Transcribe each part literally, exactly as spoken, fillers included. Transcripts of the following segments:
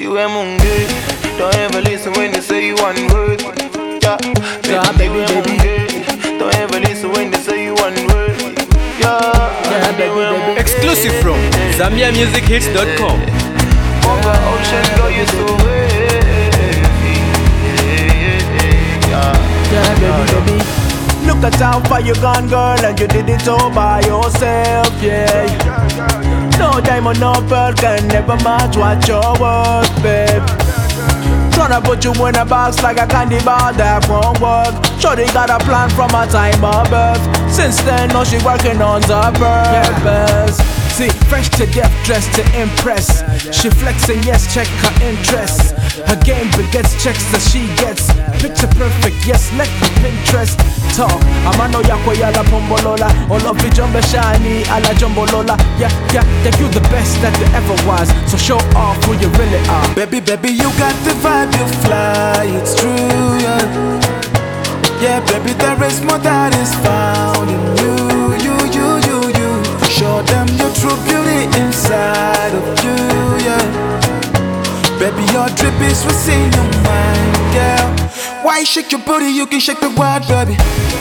You are munge. Don't ever listen when they say you one word. Yeah, Yeah, baby, baby. Don't ever listen when they say you one word. Yeah, Yeah, baby, baby. Exclusive from Zambia Music Hits dot com. Over ocean, girl, you're so heavy. Yeah, Yeah, baby, baby. Look at how far you gone, girl, and you did it all by yourself, yeah. No diamond, no pearl can never match what you're worth, babe. Tryna put you in a box like a candy bar that won't work. Shorty got a plan from her time of birth. Since then, now she working on the purpose. See, fresh to death, dressed to impress. She flexing, yes, check her interests. Her game begets checks that she gets. Picture perfect, yes, let me Pinterest talk. Amano yako yala pombolola. All of the jumbo shiny, ala jumbolola. Yeah, yeah, yeah, you the best that there ever was. So show off who you really are. Baby, baby, you got the vibe, you fly, it's true, yeah. Yeah, baby, there is more that is found in you, you, you, you, you. Show them your true beauty inside of you, yeah. Baby, your drip is what's in your mind, girl. Why you shake your booty, you can shake the world, baby.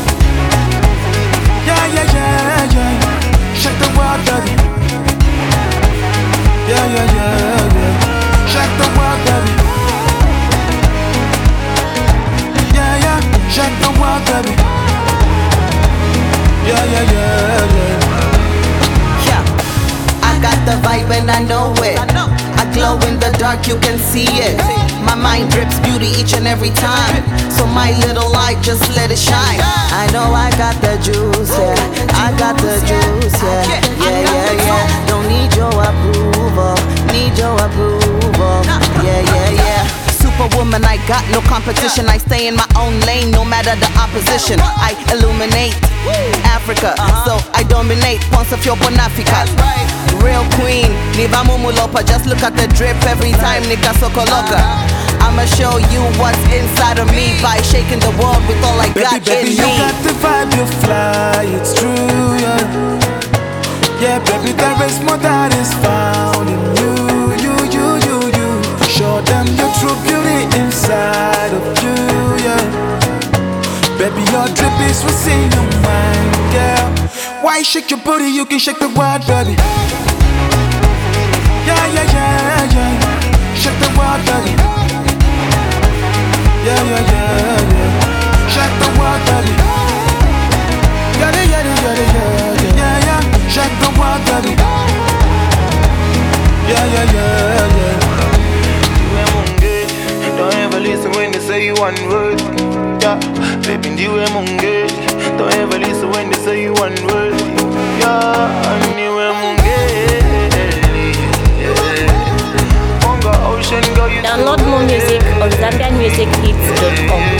Yeah, yeah, yeah, yeah. Shake the world, baby. Yeah, yeah, yeah, yeah. Shake the world, baby. Yeah, yeah. Shake the world, baby. Yeah, yeah, yeah, yeah. Yeah, I got the vibe and I know it. I glow in the dark, you can see it. My mind drips beauty each and every time. So my little light, just let it shine. I know I got the juice, yeah. I got the juice, yeah. Yeah, yeah, yeah. Don't need your approval, need your approval. Yeah, yeah, yeah. Superwoman, I got no competition. I stay in my own lane, no matter the opposition. I illuminate Africa, so I dominate. Ponce of your Panafrica. Real queen, Niva Mumulopa. Just look at the drip every time, Nika Sokoloka. I'ma show you what's inside of me by shaking the world with all I Baby, got baby, in you me. got the vibe, you fly, it's true, yeah. Yeah, baby, there is more that is found in you, you, you, you, you. Show them your true beauty inside of you, yeah. Baby, your drip is what's in your mind, girl. Why you shake your booty, you can shake the world, baby. Yeah, yeah, yeah, yeah. Shake the world, baby. Yeah, yeah, yeah, yeah. Shake the world, baby. Yeah, yeah, yeah, yeah, yeah, yeah, yeah, yeah. Shake the world, baby. Yeah, yeah, yeah, yeah. you are munge. Don't ever listen when they say you one word. Yeah, baby, you are munge. Don't ever listen when they say you one word. Yeah, and you are munge. Ocean, girl, you Download more music on Zambian Music Hits dot com.